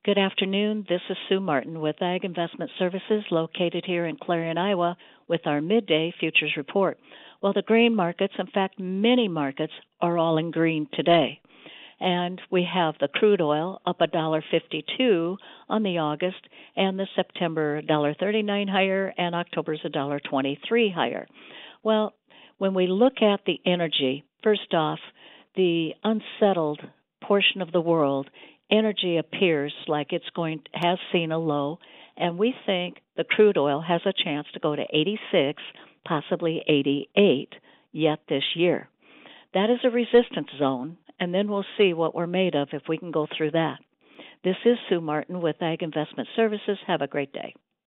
Good afternoon. This is Sue Martin with Ag Investment Services located here in Clarion, Iowa with our midday futures report. Well, the grain markets, in fact, many markets are all in green today. And we have the crude oil up $1.52 on the August, and the September $1.39 higher, and October's $1.23 higher. Well, when we look at the energy, first off, the unsettled portion of the world, energy appears like has seen a low, and we think the crude oil has a chance to go to 86, possibly 88 yet this year. That is a resistance zone, and then we'll see what we're made of if we can go through that. This is Sue Martin with Ag Investment Services. Have a great day.